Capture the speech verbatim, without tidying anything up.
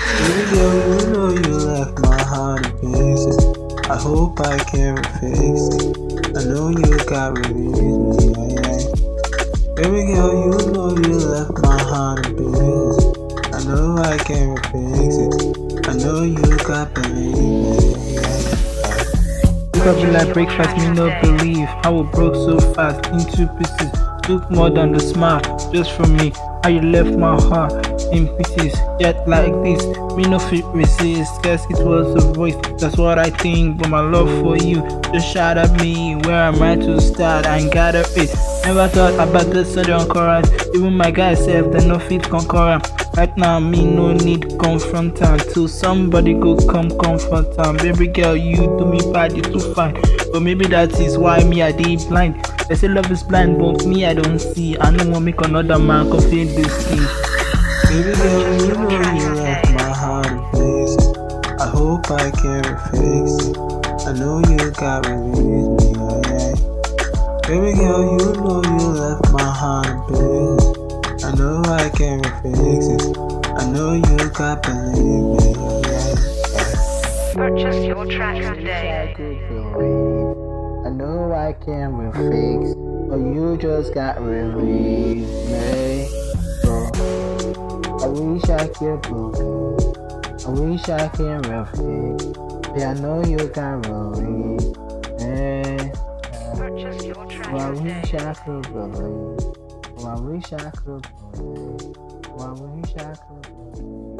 Baby girl, you know you left my heart in pieces. I hope I can fix it. I know you got released me, yeah, yeah. Baby girl, you know you left my heart in pieces. I know I can fix it. I know you got believe me, yeah. Wake up like breakfast, me no believe how it broke so fast into pieces. Took more than the smile just from me. How you left my heart in pieces. Yet like this, me no fit resist. Guess it was a voice, that's what I think. But my love for you just shot at me. Where am I to start? I ain't got a it. Never thought about this sudden current. Even my guys said they no fit concurrent. Right now, me no need confront am till somebody go come confront am. Baby girl, you do me bad, you too fine. But maybe that is why me I dey blind. They say love is blind, but me I don't see. I no want make another man come feel this thing. Baby girl, you know you left my heart in pieces. I hope I can fix it. I know you got released me, yeah, yeah. Baby girl, you know you left my heart in pieces. I know I can fix it. I know you got believe me, yeah, yeah. Purchase your tracks I today. could believe. I know I can fix, but you just got released me. So I wish I could believe. I wish I can fix. Yeah, I know you got released me. Purchase your Well, I tracks wish today. I could believe. Well, I wish I could believe. Well, I wish I could believe.